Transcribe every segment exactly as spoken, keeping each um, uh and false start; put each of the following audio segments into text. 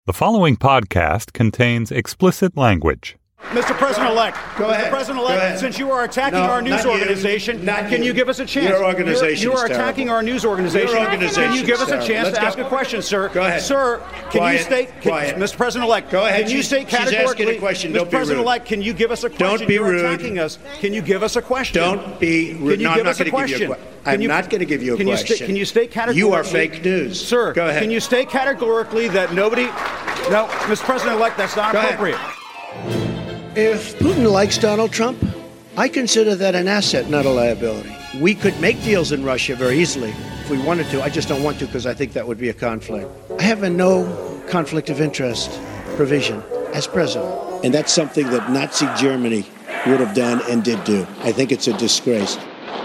The following podcast contains explicit language. Mister President-elect, Go ahead. Mister President-elect, since you are attacking No, our news not you. organization, Not can you. you give us a chance? Your organization's You're, you are terrible. attacking our news organization. Your organization's Can you give us a terrible. chance Let's to go. ask a question, sir? Go ahead. Sir, can Quiet. you state, can, Quiet. Mister President-elect, Go ahead. can you She's- state she's asking a categorically, question. Mister Don't be rude. President-elect, can you give us a question? Don't be You're rude. attacking us. Can you give us a question? Don't be rude. Can you No, give I'm not us a going to give you a question? question. Can I'm you- not going to give you a can you question. sta- can you state categorically? You are fake news. Sir, Go ahead. can you state categorically that nobody... No, Mister President-elect, that's not Go ahead. appropriate. If Putin likes Donald Trump, I consider that an asset, not a liability. We could make deals in Russia very easily if we wanted to. I just don't want to because I think that would be a conflict. I have a no conflict of interest provision as president. And that's something that Nazi Germany would have done and did do. I think it's a disgrace.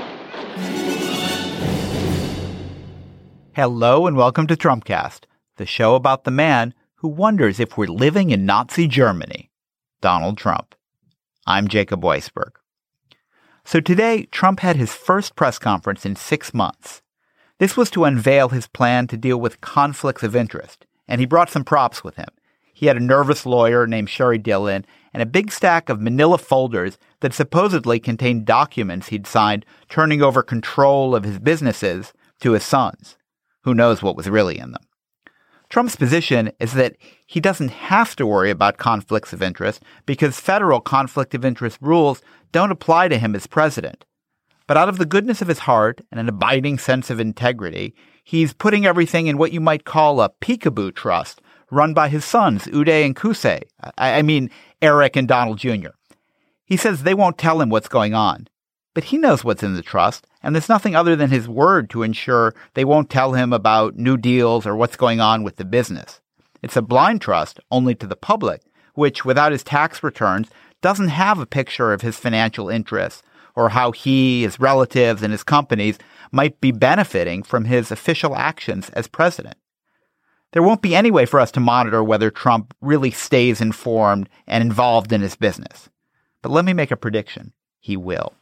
Hello and welcome to Trumpcast, the show about the man who wonders if we're living in Nazi Germany, Donald Trump. I'm Jacob Weisberg. So today, Trump had his first press conference in six months. This was to unveil his plan to deal with conflicts of interest, and he brought some props with him. He had a nervous lawyer named Sherry Dillon and a big stack of manila folders that supposedly contained documents he'd signed turning over control of his businesses to his sons. Who knows what was really in them? Trump's position is that he doesn't have to worry about conflicts of interest because federal conflict of interest rules don't apply to him as president. But out of the goodness of his heart and an abiding sense of integrity, he's putting everything in what you might call a peekaboo trust run by his sons, Uday and Qusay. I, I mean, Eric and Donald Junior He says they won't tell him what's going on. But he knows what's in the trust, and there's nothing other than his word to ensure they won't tell him about new deals or what's going on with the business. It's a blind trust only to the public, which, without his tax returns, doesn't have a picture of his financial interests or how he, his relatives, and his companies might be benefiting from his official actions as president. There won't be any way for us to monitor whether Trump really stays informed and involved in his business. But let me make a prediction. He will.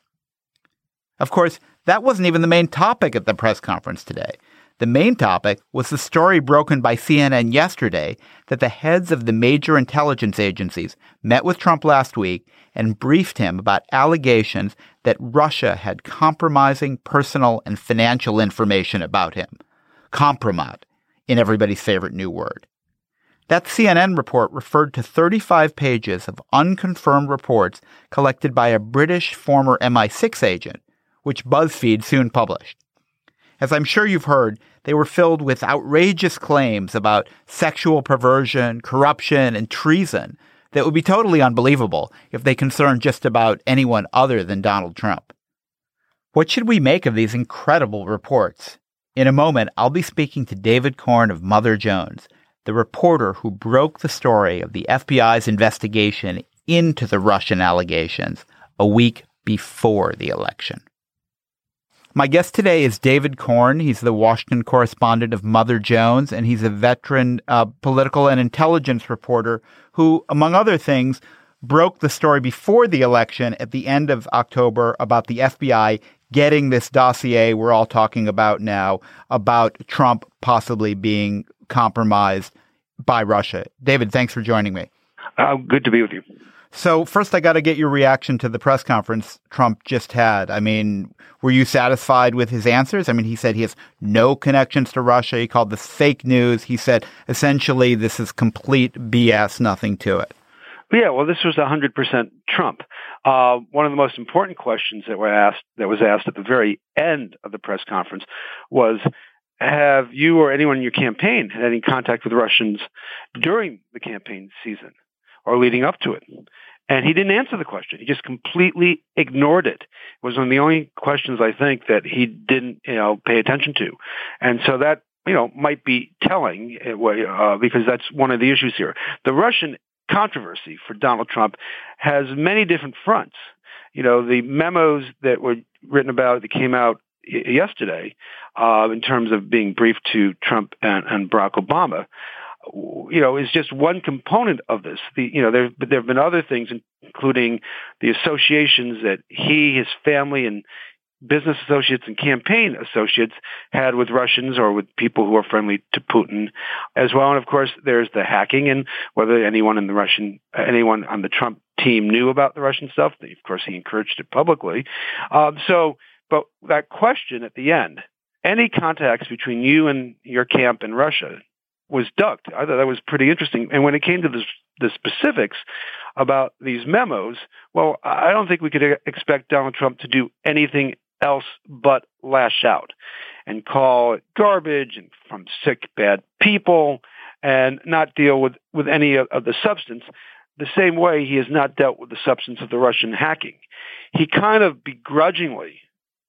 Of course, that wasn't even the main topic at the press conference today. The main topic was the story broken by C N N yesterday that the heads of the major intelligence agencies met with Trump last week and briefed him about allegations that Russia had compromising personal and financial information about him. Compromat, in everybody's favorite new word. That C N N report referred to thirty-five pages of unconfirmed reports collected by a British former M I six agent, which BuzzFeed soon published. As I'm sure you've heard, they were filled with outrageous claims about sexual perversion, corruption, and treason that would be totally unbelievable if they concerned just about anyone other than Donald Trump. What should we make of these incredible reports? In a moment, I'll be speaking to David Corn of Mother Jones, the reporter who broke the story of the F B I's investigation into the Russian allegations a week before the election. My guest today is David Corn. He's the Washington correspondent of Mother Jones, and he's a veteran uh, political and intelligence reporter who, among other things, broke the story before the election at the end of October about the F B I getting this dossier we're all talking about now about Trump possibly being compromised by Russia. David, thanks for joining me. Uh, good to be with you. So first, I got to get your reaction to the press conference Trump just had. I mean, were you satisfied with his answers? I mean, he said he has no connections to Russia. He called this fake news. He said, essentially, this is complete B S, nothing to it. Yeah, well, this was one hundred percent Trump. Uh, one of the most important questions that were asked, that was asked at the very end of the press conference was, have you or anyone in your campaign had any contact with Russians during the campaign season or leading up to it? And he didn't answer the question. He just completely ignored it. It was one of the only questions, I think, that he didn't, you know, pay attention to. And so that, you know, might be telling uh, because that's one of the issues here. The Russian controversy for Donald Trump has many different fronts. You know, the memos that were written about that came out y- yesterday uh, in terms of being briefed to Trump and, and Barack Obama, you know, is just one component of this. The, you know, there, but there have been other things, including the associations that he, his family, and business associates and campaign associates had with Russians or with people who are friendly to Putin as well. And of course, there's the hacking and whether anyone in the Russian, anyone on the Trump team knew about the Russian stuff. Of course, he encouraged it publicly. Um, so, but that question at the end, any contacts between you and your camp in Russia was ducked. I thought that was pretty interesting. And when it came to the, the specifics about these memos, well, I don't think we could expect Donald Trump to do anything else but lash out and call it garbage and from sick, bad people and not deal with, with any of, of the substance the same way he has not dealt with the substance of the Russian hacking. He kind of begrudgingly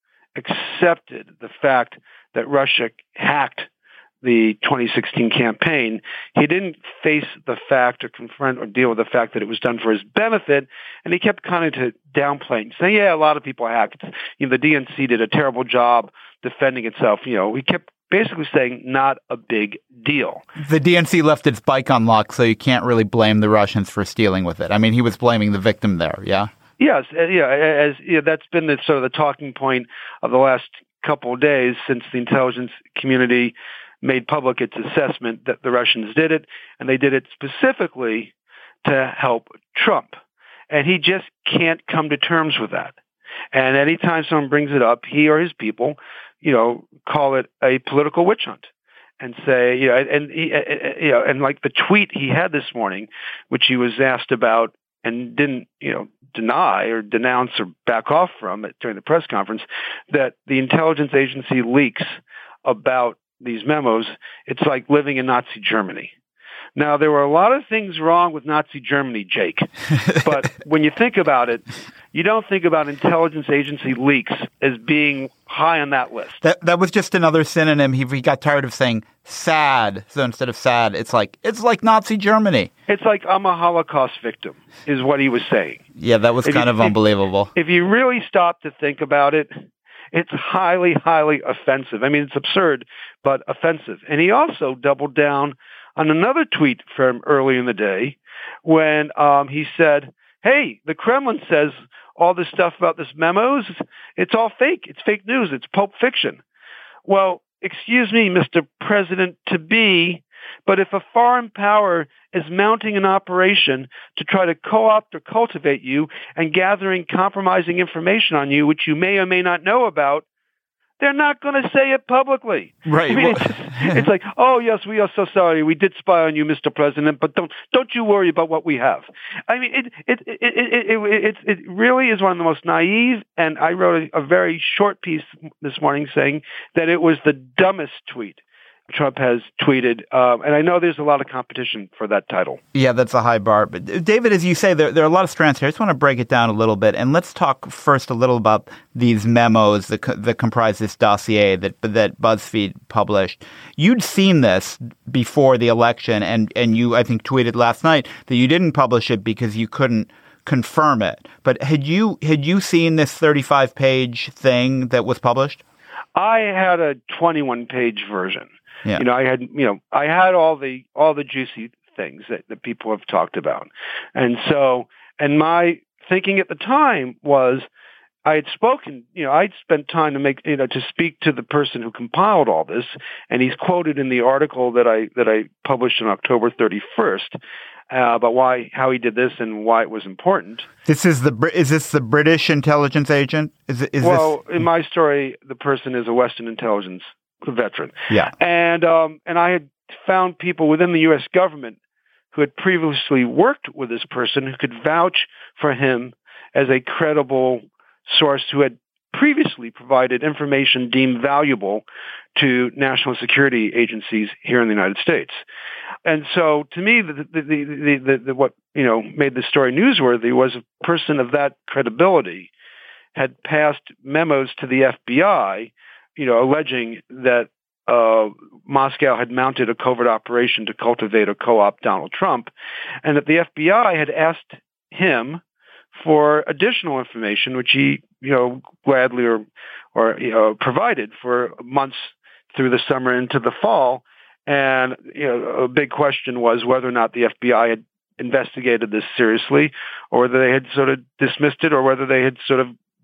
accepted the fact that Russia hacked the twenty sixteen campaign. He didn't face the fact or confront or deal with the fact that it was done for his benefit, and he kept kind of to downplaying, saying, yeah, a lot of people hacked. You know, the D N C did a terrible job defending itself. You know, he kept basically saying not a big deal. The D N C left its bike on lock, so you can't really blame the Russians for stealing with it. I mean, he was blaming the victim there, yeah? Yes, yeah, as yeah, that's been the sort of the talking point of the last couple of days since the intelligence community made public its assessment that the Russians did it, and they did it specifically to help Trump. And he just can't come to terms with that. And anytime someone brings it up, he or his people, you know, call it a political witch hunt and say, you know, and, he, you know, and like the tweet he had this morning, which he was asked about and didn't, you know, deny or denounce or back off from it during the press conference, that the intelligence agency leaks about these memos, it's like living in Nazi Germany. Now, there were a lot of things wrong with Nazi Germany, Jake, but when you think about it, you don't think about intelligence agency leaks as being high on that list. That that was just another synonym. He, he got tired of saying sad, so instead of sad, it's like it's like Nazi Germany. It's like I'm a Holocaust victim, is what he was saying. Yeah, that was if kind you, of unbelievable. If, if you really stop to think about it, it's highly, highly offensive. I mean, it's absurd, but offensive. And he also doubled down on another tweet from early in the day when um, he said, hey, the Kremlin says all this stuff about this memos, it's all fake. It's fake news. It's Pulp Fiction. Well, excuse me, Mister President-to-be, but if a foreign power is mounting an operation to try to co-opt or cultivate you and gathering compromising information on you, which you may or may not know about, they're not going to say it publicly. Right. I mean, it's, it's like, oh, yes, we are so sorry. We did spy on you, Mister President, but don't don't you worry about what we have. I mean, it it it it, it, it, it really is one of the most naive, and I wrote a, a very short piece this morning saying that it was the dumbest tweet Trump has tweeted, um, and I know there's a lot of competition for that title. Yeah, that's a high bar. But David, as you say, there, there are a lot of strands here. I just want to break it down a little bit, and let's talk first a little about these memos that, that comprise this dossier that that BuzzFeed published. You'd seen this before the election, and, and you, I think, tweeted last night that you didn't publish it because you couldn't confirm it. But had you had you seen this thirty-five page thing that was published? I had a twenty-one page version. Yeah. You know, I had, you know, I had all the, all the juicy things that, that people have talked about. And so, and my thinking at the time was I had spoken, you know, I'd spent time to make, you know, to speak to the person who compiled all this. And he's quoted in the article that I, that I published on October thirty-first, uh, about why, how he did this and why it was important. This is the, is this the British intelligence agent? Is it, is well, this... in my story, the person is a Western intelligence veteran. Yeah. And um, and I had found people within the U S government who had previously worked with this person who could vouch for him as a credible source who had previously provided information deemed valuable to national security agencies here in the United States. And so to me, the, the, the, the, the, the what, you know, made the story newsworthy was a person of that credibility had passed memos to the F B I, you know, alleging that uh, Moscow had mounted a covert operation to cultivate or co-opt Donald Trump, and that the F B I had asked him for additional information, which he, you know, gladly or, or you know, provided for months through the summer into the fall. And, you know, a big question was whether or not the F B I had investigated this seriously, or whether they had sort of dismissed it, or whether they had sort of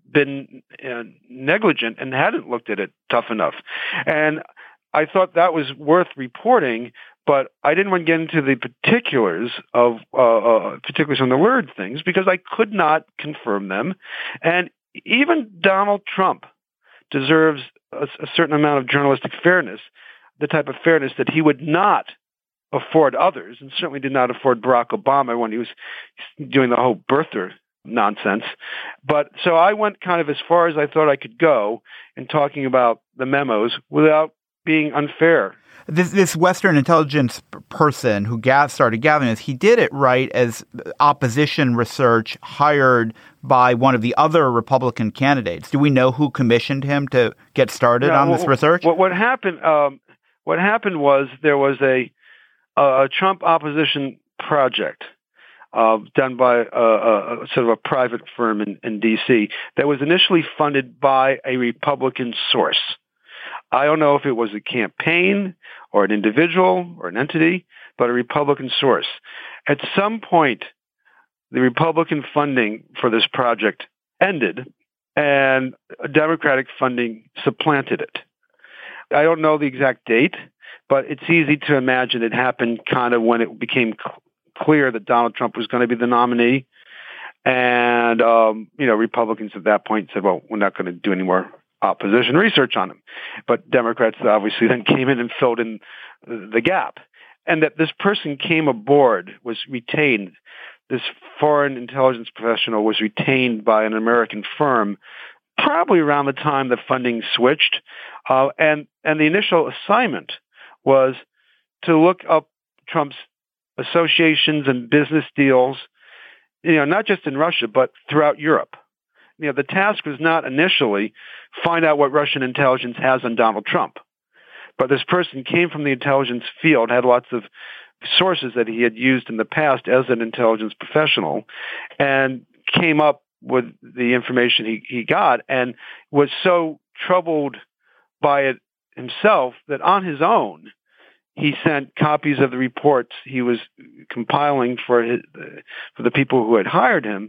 been uh, negligent and hadn't looked at it tough enough. And I thought that was worth reporting, but I didn't want to get into the particulars of uh, uh, particulars on the word things because I could not confirm them. And even Donald Trump deserves a, a certain amount of journalistic fairness, the type of fairness that he would not afford others, and certainly did not afford Barack Obama when he was doing the whole birther nonsense. But so I went kind of as far as I thought I could go in talking about the memos without being unfair. This, this Western intelligence person who ga- started gathering this, he did it right as opposition research hired by one of the other Republican candidates. Do we know who commissioned him to get started yeah, on well, this research? What, what happened? Um, what happened was there was a, a Trump opposition project uh, done by a, a, a sort of a private firm in, in D C that was initially funded by a Republican source. I don't know if it was a campaign or an individual or an entity, but a Republican source. At some point, the Republican funding for this project ended and Democratic funding supplanted it. I don't know the exact date, but it's easy to imagine it happened kind of when it became cl- clear that Donald Trump was going to be the nominee. And, um, you know, Republicans at that point said, well, we're not going to do any more opposition research on him. But Democrats obviously then came in and filled in the gap. And that this person came aboard, was retained, this foreign intelligence professional was retained by an American firm probably around the time the funding switched. Uh, and, and the initial assignment was to look up Trump's associations and business deals, you know, not just in Russia, but throughout Europe. You know, the task was not initially find out what Russian intelligence has on Donald Trump. But this person came from the intelligence field, had lots of sources that he had used in the past as an intelligence professional, and came up with the information he, he got and was so troubled by it himself that on his own, he sent copies of the reports he was compiling for his, for the people who had hired him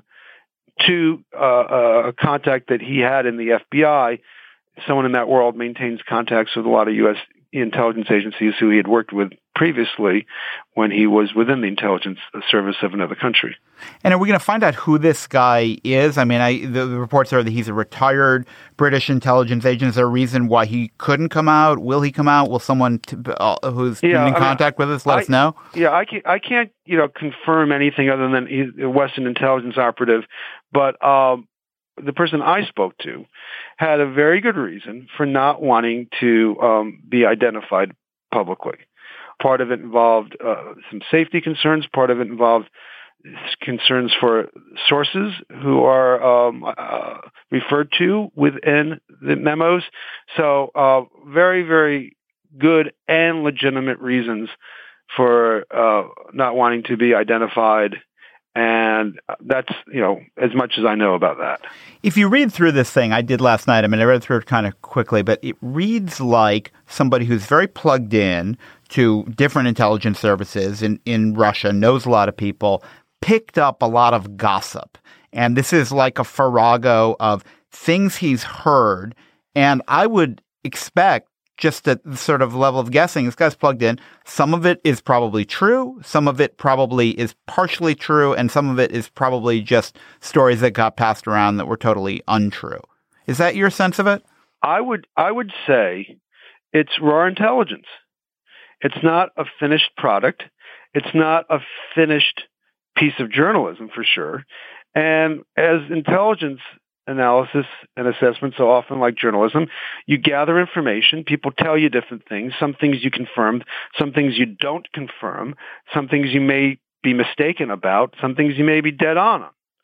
to uh, a contact that he had in the F B I. Someone in that world maintains contacts with a lot of U S intelligence agencies who he had worked with previously when he was within the intelligence service of another country. And are we going to find out who this guy is? I mean, I, the, the reports are that he's a retired British intelligence agent. Is there a reason why he couldn't come out? Will he come out? Will someone t- uh, who's yeah, been in I contact mean, with us let I, us know? Yeah, I can't, I can't, you know, confirm anything other than he's a Western intelligence operative. But um, the person I spoke to had a very good reason for not wanting to um, be identified publicly. Part of it involved uh, some safety concerns. Part of it involved concerns for sources who are um, uh, referred to within the memos. So uh, very, very good and legitimate reasons for uh, not wanting to be identified. And that's, you know, as much as I know about that. If you read through this thing, I did last night, I mean, I read through it kind of quickly, but it reads like somebody who's very plugged in to different intelligence services in, in Russia, knows a lot of people, picked up a lot of gossip. And this is like a farrago of things he's heard. And I would expect, just at the sort of level of guessing, this guy's plugged in. Some of it is probably true. Some of it probably is partially true. And some of it is probably just stories that got passed around that were totally untrue. Is that your sense of it? I would, I would say it's raw intelligence. It's not a finished product. It's not a finished piece of journalism for sure. And as intelligence analysis and assessment, so often like journalism, you gather information, people tell you different things, some things you confirm, some things you don't confirm, some things you may be mistaken about, some things you may be dead on.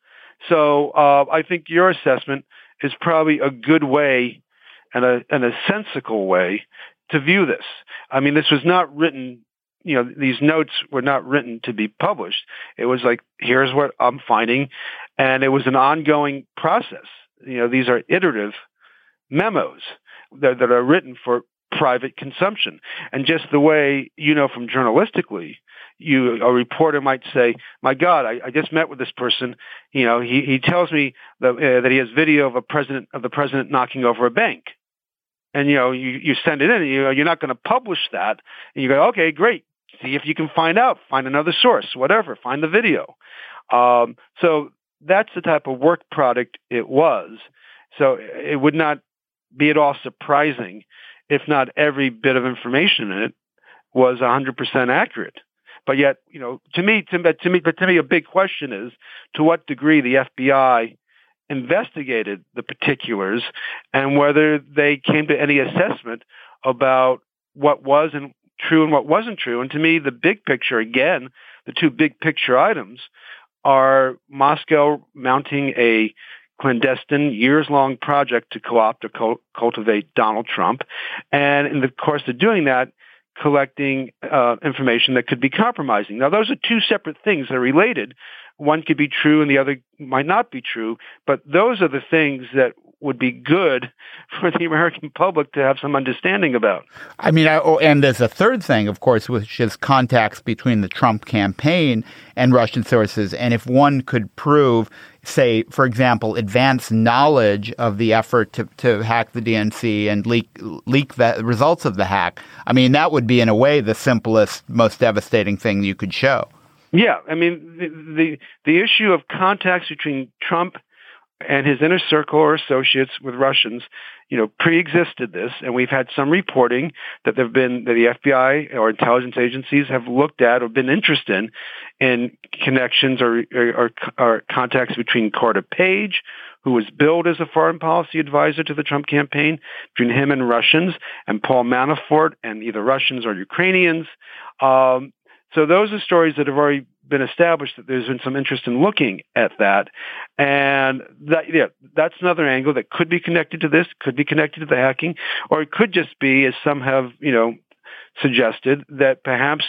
So uh, I think your assessment is probably a good way and a, and a sensical way to view this. I mean, this was not written, you know, these notes were not written to be published. It was like, here's what I'm finding. And it was an ongoing process. You know, these are iterative memos that, that are written for private consumption. And just the way, you know, from journalistically, you, a reporter might say, my God, I, I just met with this person. You know, he, he tells me that, uh, that he has video of a president, of the president knocking over a bank. And, you know, you, you send it in, and you know, you're not going to publish that. And you go, okay, great. See if you can find out, find another source, whatever, find the video. Um, so that's the type of work product it was. So it would not be at all surprising if not every bit of information in it was one hundred percent accurate. But yet, you know, to me, to, to me, but to me, a big question is to what degree the F B I investigated the particulars and whether they came to any assessment about what was and true and what wasn't true. And to me, the big picture, again, the two big picture items are Moscow mounting a clandestine, years-long project to co-opt or co- cultivate Donald Trump, and in the course of doing that, collecting uh, information that could be compromising. Now, those are two separate things that are related. One could be true and the other might not be true, but those are the things that would be good for the American public to have some understanding about. I mean, I, oh, and there's a third thing, of course, which is contacts between the Trump campaign and Russian sources. And if one could prove, say, for example, advanced knowledge of the effort to, to hack the D N C and leak leak the results of the hack, I mean, that would be, in a way, the simplest, most devastating thing you could show. Yeah, I mean, the the, the issue of contacts between Trump and his inner circle or associates with Russians, you know, pre-existed this, and we've had some reporting that there've been that the F B I or intelligence agencies have looked at or been interested in, in connections or, or, or contacts between Carter Page, who was billed as a foreign policy advisor to the Trump campaign, between him and Russians, and Paul Manafort and either Russians or Ukrainians. Um, So those are stories that have already been established, that there's been some interest in looking at that. And that, yeah, that's another angle that could be connected to this, could be connected to the hacking, or it could just be, as some have, you know, suggested, that perhaps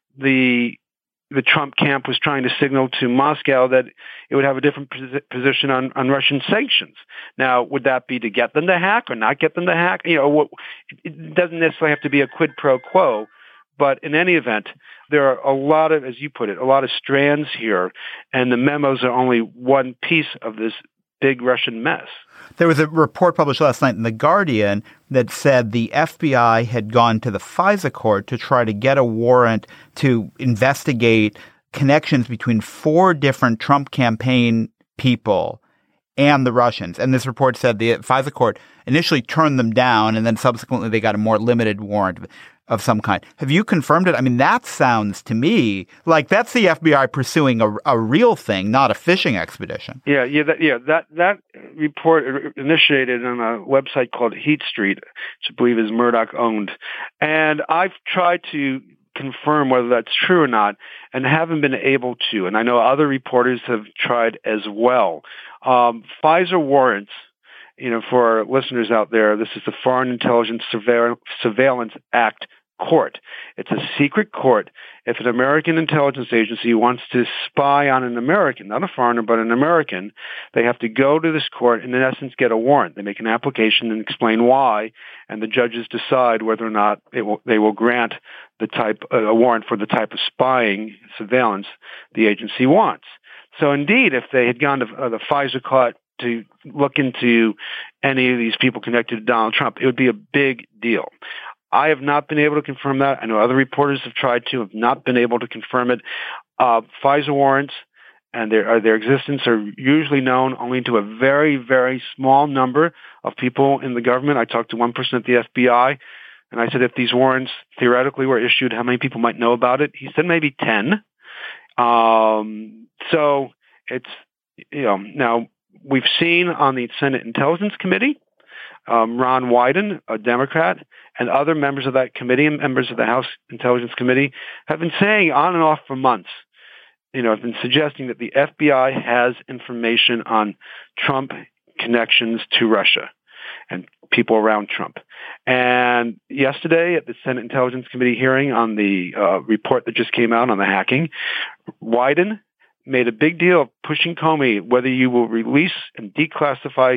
the the Trump camp was trying to signal to Moscow that it would have a different position on, on Russian sanctions. Now, would that be to get them to hack or not get them to hack? You know, it doesn't necessarily have to be a quid pro quo. But in any event, there are a lot of, as you put it, a lot of strands here, and the memos are only one piece of this big Russian mess. There was a report published last night in The Guardian that said the F B I had gone to the FISA court to try to get a warrant to investigate connections between four different Trump campaign people and the Russians. And this report said the FISA court initially turned them down, and then subsequently they got a more limited warrant of some kind. Have you confirmed it? I mean, that sounds to me like that's the F B I pursuing a, a real thing, not a fishing expedition. Yeah, yeah, that, yeah. That that report initiated on a website called Heat Street, which I believe is Murdoch owned, and I've tried to confirm whether that's true or not, and haven't been able to. And I know other reporters have tried as well. Um, FISA warrants. You know, for our listeners out there, this is the Foreign Intelligence Surveil- Surveillance Act court. It's a secret court. If an American intelligence agency wants to spy on an American, not a foreigner, but an American, they have to go to this court and, in essence, get a warrant. They make an application and explain why, and the judges decide whether or not they will, they will grant the type uh, a warrant for the type of spying surveillance the agency wants. So, indeed, if they had gone to uh, the FISA court to look into any of these people connected to Donald Trump, it would be a big deal. I have not been able to confirm that. I know other reporters have tried to, have not been able to confirm it. Uh, FISA warrants and their, uh, their existence are usually known only to a very, very small number of people in the government. I talked to one person at the F B I, and I said, if these warrants theoretically were issued, how many people might know about it? He said maybe ten. Um, so it's, you know, now, we've seen on the Senate Intelligence Committee, um, Ron Wyden, a Democrat, and other members of that committee and members of the House Intelligence Committee have been saying on and off for months, you know, have been suggesting that the F B I has information on Trump connections to Russia and people around Trump. And yesterday at the Senate Intelligence Committee hearing on the uh, report that just came out on the hacking, Wyden made a big deal of pushing Comey whether you will release and declassify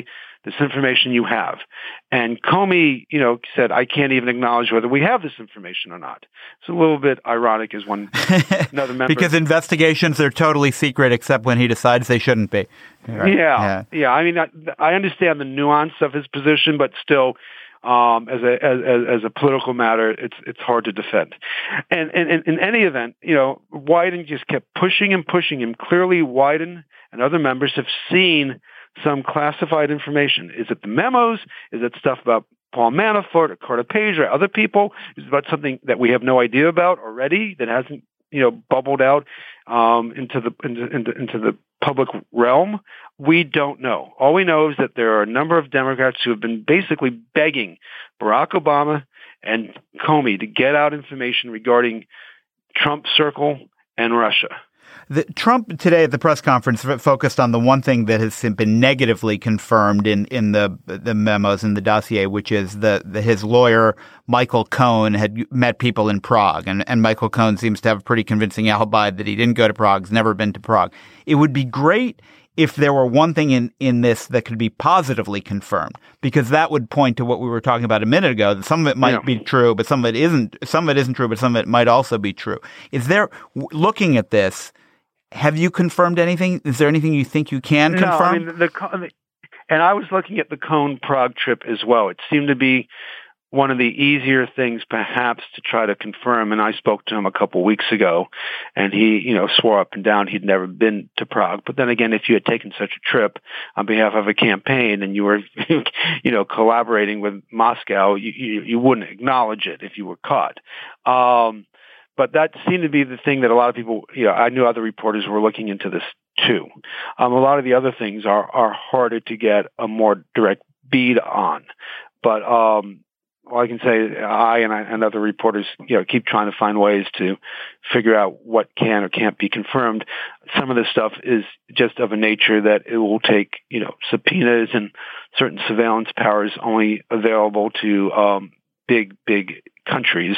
this information you have. And Comey, you know, said, I can't even acknowledge whether we have this information or not. It's a little bit ironic as one another member. Because investigations are totally secret except when he decides they shouldn't be. Right. Yeah, yeah, yeah. I mean, I, I understand the nuance of his position, but still, um, as a as, as a political matter, it's it's hard to defend. And, and, and in any event, you know, Wyden just kept pushing and pushing him. Clearly, Wyden and other members have seen some classified information. Is it the memos? Is it stuff about Paul Manafort or Carter Page or other people? Is it about something that we have no idea about already that hasn't, you know, bubbled out um, into the into, into, into the public realm? We don't know. All we know is that there are a number of Democrats who have been basically begging Barack Obama and Comey to get out information regarding Trump Circle and Russia. The, Trump today at the press conference focused on the one thing that has been negatively confirmed in, in the the memos in the dossier, which is that his lawyer, Michael Cohen, had met people in Prague. And, and Michael Cohen seems to have a pretty convincing alibi that he didn't go to Prague, has never been to Prague. It would be great if there were one thing in, in this that could be positively confirmed, because that would point to what we were talking about a minute ago, that some of it might yeah. be true, but some of it isn't. Some of it isn't true, but some of it might also be true. Is there, looking at this, have you confirmed anything? Is there anything you think you can confirm? No, I mean, the, the, and I was looking at the Cohen Prague trip as well. It seemed to be one of the easier things perhaps to try to confirm. And I spoke to him a couple weeks ago, and he, you know, swore up and down he'd never been to Prague. But then again, if you had taken such a trip on behalf of a campaign and you were, you know, collaborating with Moscow, you, you, you wouldn't acknowledge it if you were caught. Um, But that seemed to be the thing that a lot of people, you know, I knew other reporters were looking into this too. Um, a lot of the other things are, are harder to get a more direct bead on. But um, all I can say, I and, I and other reporters, you know, keep trying to find ways to figure out what can or can't be confirmed. Some of this stuff is just of a nature that it will take, you know, subpoenas and certain surveillance powers only available to um, big, big countries.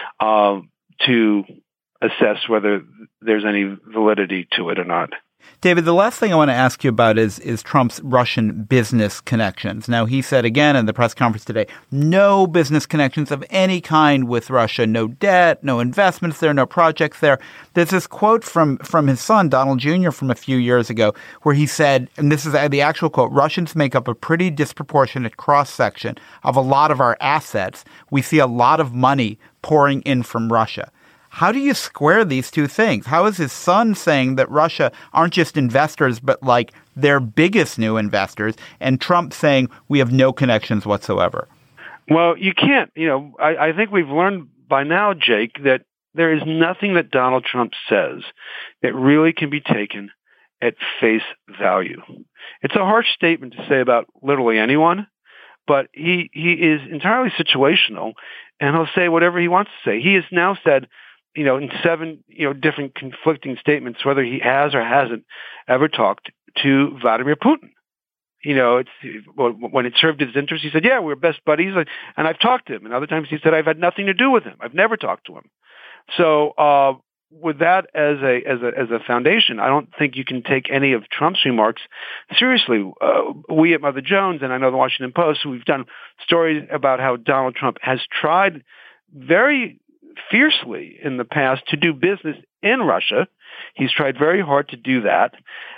Um, to assess whether there's any validity to it or not. David, the last thing I want to ask you about is is Trump's Russian business connections. Now, he said again in the press conference today, no business connections of any kind with Russia, no debt, no investments there, no projects there. There's this quote from, from his son, Donald Junior, from a few years ago, where he said, and this is the actual quote, Russians make up a pretty disproportionate cross-section of a lot of our assets. We see a lot of money pouring in from Russia. How do you square these two things? How is his son saying that Russia aren't just investors, but like their biggest new investors, and Trump saying we have no connections whatsoever? Well, you can't. You know, I, I think we've learned by now, Jake, that there is nothing that Donald Trump says that really can be taken at face value. It's a harsh statement to say about literally anyone, but he, he is entirely situational, and he'll say whatever he wants to say. He has now said, you know, in seven, you know, different conflicting statements, whether he has or hasn't ever talked to Vladimir Putin. You know, it's when it served his interest, he said, yeah, we're best buddies, and I've talked to him. And other times he said, I've had nothing to do with him. I've never talked to him. So uh, with that as a as a as a foundation, I don't think you can take any of Trump's remarks seriously. Uh, we at Mother Jones, and I know the Washington Post, we've done stories about how Donald Trump has tried very fiercely in the past to do business in Russia. He's tried very hard to do that,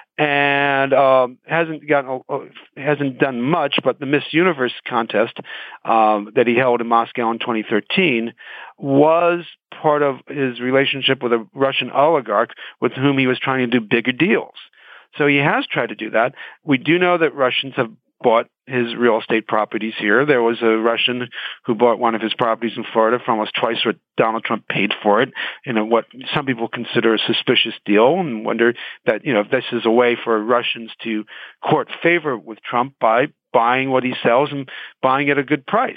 and um, hasn't gotten uh, hasn't done much. But the Miss Universe contest um, that he held in Moscow in twenty thirteen was part of his relationship with a Russian oligarch with whom he was trying to do bigger deals. So he has tried to do that. We do know that Russians have bought his real estate properties here. There was a Russian who bought one of his properties in Florida for almost twice what Donald Trump paid for it, in a, what some people consider a suspicious deal, and wonder that, you know, if this is a way for Russians to court favor with Trump by buying what he sells and buying at a good price.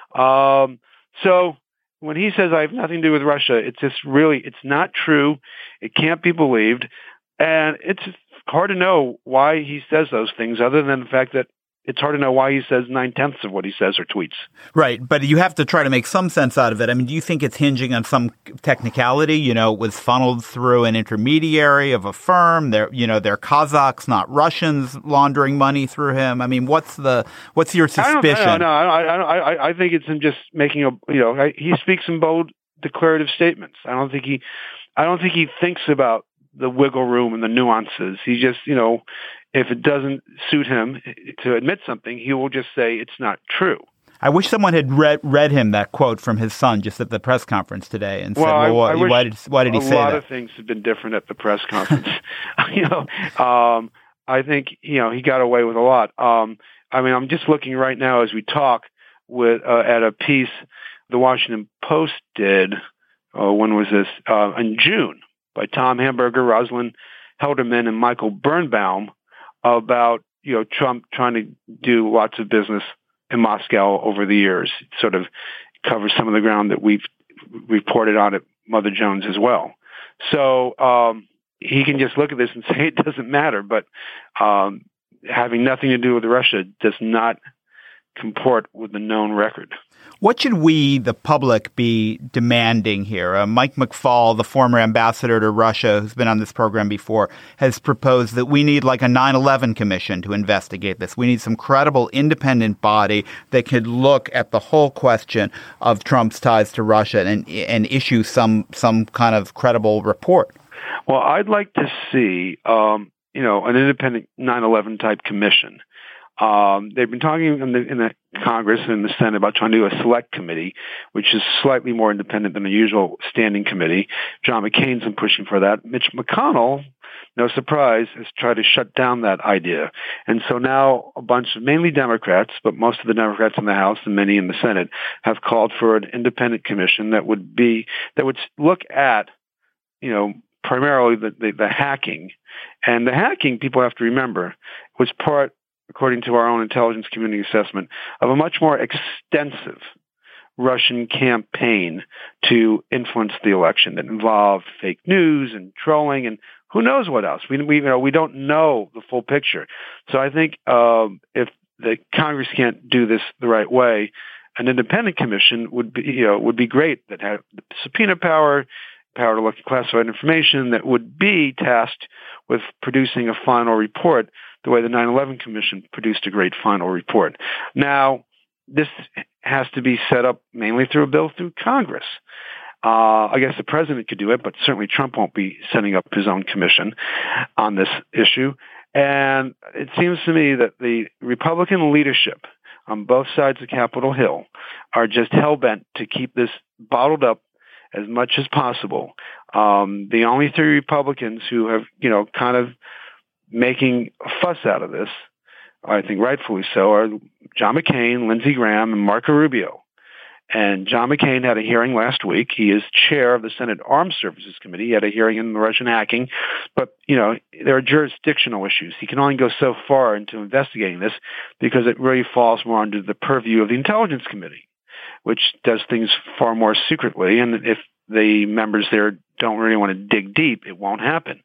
Um, so when he says, I have nothing to do with Russia, it's just really, it's not true. It can't be believed. And it's hard to know why he says those things, other than the fact that it's hard to know why he says nine-tenths of what he says or tweets. Right, but you have to try to make some sense out of it. I mean, do you think it's hinging on some technicality? You know, it was funneled through an intermediary of a firm. They're, you know, they're Kazakhs, not Russians, laundering money through him. I mean, what's the what's your suspicion? I don't, no, no, I, I, I, I think it's him just making a, you know, I, he speaks in bold declarative statements. I don't think he, I don't think he thinks about the wiggle room and the nuances. He just, you know, if it doesn't suit him to admit something, he will just say it's not true. I wish someone had read, read him that quote from his son just at the press conference today and well, said, well, I, I why, why did why did he say that? A lot of things have been different at the press conference. you know, um, I think, you know, he got away with a lot. Um, I mean, I'm just looking right now as we talk with uh, at a piece the Washington Post did, oh, when was this? Uh, in June, by Tom Hamburger, Rosalind Helderman, and Michael Birnbaum, about, you know, Trump trying to do lots of business in Moscow over the years. It sort of covers some of the ground that we've reported on at Mother Jones as well. So um, he can just look at this and say it doesn't matter, but um, having nothing to do with Russia does not comport with the known record. What should we, the public, be demanding here? Uh, Mike McFaul, the former ambassador to Russia, who's been on this program before, has proposed that we need like a nine eleven commission to investigate this. We need some credible independent body that could look at the whole question of Trump's ties to Russia and and issue some some kind of credible report. Well, I'd like to see, um, you know, an independent nine eleven type commission. Um, they've been talking in the, in the Congress and the Senate about trying to do a select committee, which is slightly more independent than the usual standing committee. John McCain's been pushing for that. Mitch McConnell, no surprise, has tried to shut down that idea. And so now a bunch of mainly Democrats, but most of the Democrats in the House and many in the Senate have called for an independent commission that would be, that would look at, you know, primarily the, the, the hacking. And the hacking, people have to remember, was part, according to our own intelligence community assessment, of a much more extensive Russian campaign to influence the election that involved fake news and trolling and who knows what else. We we you know we don't know the full picture. So I think um, if the Congress can't do this the right way, an independent commission would be you know would be great, that had subpoena power, power to look at classified information, that would be tasked with producing a final report the way the nine eleven Commission produced a great final report. Now, this has to be set up mainly through a bill through Congress. Uh, I guess the president could do it, but certainly Trump won't be setting up his own commission on this issue. And it seems to me that the Republican leadership on both sides of Capitol Hill are just hell-bent to keep this bottled up as much as possible. Um, the only three Republicans who have, you know, kind of making a fuss out of this, I think rightfully so, are John McCain, Lindsey Graham, and Marco Rubio. And John McCain had a hearing last week. He is chair of the Senate Armed Services Committee. He had a hearing in the Russian hacking. But, you know, there are jurisdictional issues. He can only go so far into investigating this because it really falls more under the purview of the Intelligence Committee, which does things far more secretly. And if the members there don't really want to dig deep, it won't happen.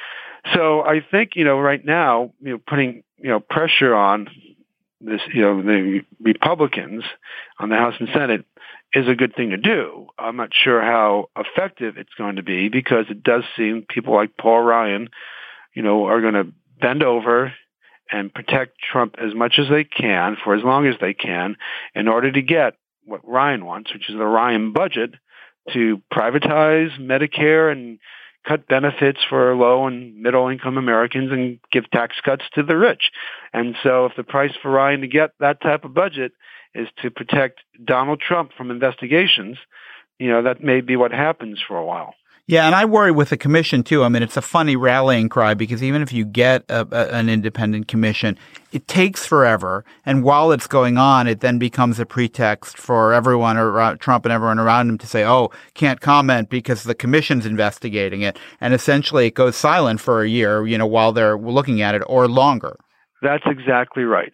So I think, you know, right now, you know, putting, you know, pressure on this, you know, the Republicans on the House and Senate is a good thing to do. I'm not sure how effective it's going to be because it does seem people like Paul Ryan, you know, are going to bend over and protect Trump as much as they can for as long as they can in order to get what Ryan wants, which is the Ryan budget to privatize Medicare and cut benefits for low and middle income Americans and give tax cuts to the rich. And so if the price for Ryan to get that type of budget is to protect Donald Trump from investigations, you know, that may be what happens for a while. Yeah, and I worry with the commission, too. I mean, it's a funny rallying cry because even if you get a, a, an independent commission, it takes forever. And while it's going on, it then becomes a pretext for everyone around Trump and everyone around him to say, oh, can't comment because the commission's investigating it. And essentially it goes silent for a year, you know, while they're looking at it or longer. That's exactly right.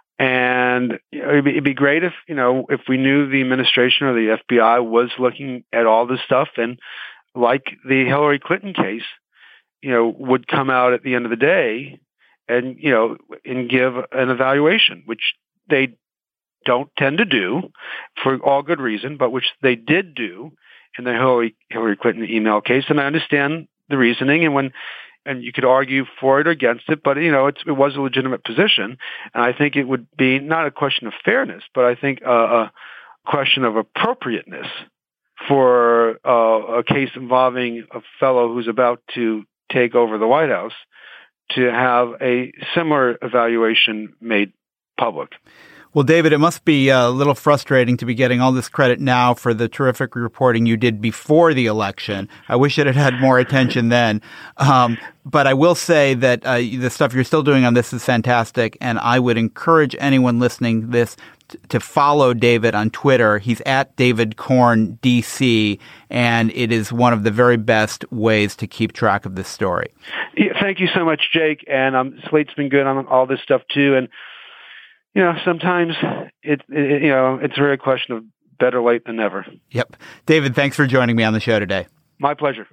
And you know, it'd, be, it'd be great if, you know, if we knew the administration or the F B I was looking at all this stuff and like the Hillary Clinton case, you know, would come out at the end of the day and, you know, and give an evaluation, which they don't tend to do for all good reason, but which they did do in the Hillary, Hillary Clinton email case. And I understand the reasoning, and when, and you could argue for it or against it, but, you know, it's, it was a legitimate position. And I think it would be not a question of fairness, but I think uh, a question of appropriateness for uh, a case involving a fellow who's about to take over the White House to have a similar evaluation made public. Well, David, it must be a little frustrating to be getting all this credit now for the terrific reporting you did before the election. I wish it had had more attention then. Um, but I will say that uh, the stuff you're still doing on this is fantastic, and I would encourage anyone listening to this t- to follow David on Twitter. He's at David Corn D C, and it is one of the very best ways to keep track of this story. Yeah, thank you so much, Jake. And um, Slate's been good on all this stuff, too. And you know, sometimes it, it, you know, it's really a question of better late than never. Yep. David, thanks for joining me on the show today. My pleasure.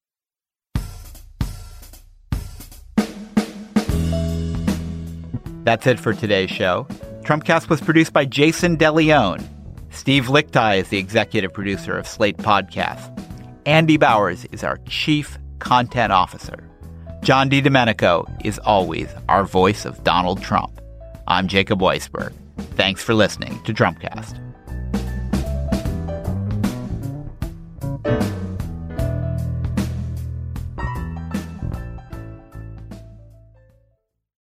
That's it for today's show. Trumpcast was produced by Jason DeLeon. Steve Lichtai is the executive producer of Slate Podcasts. Andy Bowers is our chief content officer. John DiDomenico is always our voice of Donald Trump. I'm Jacob Weisberg. Thanks for listening to Trumpcast.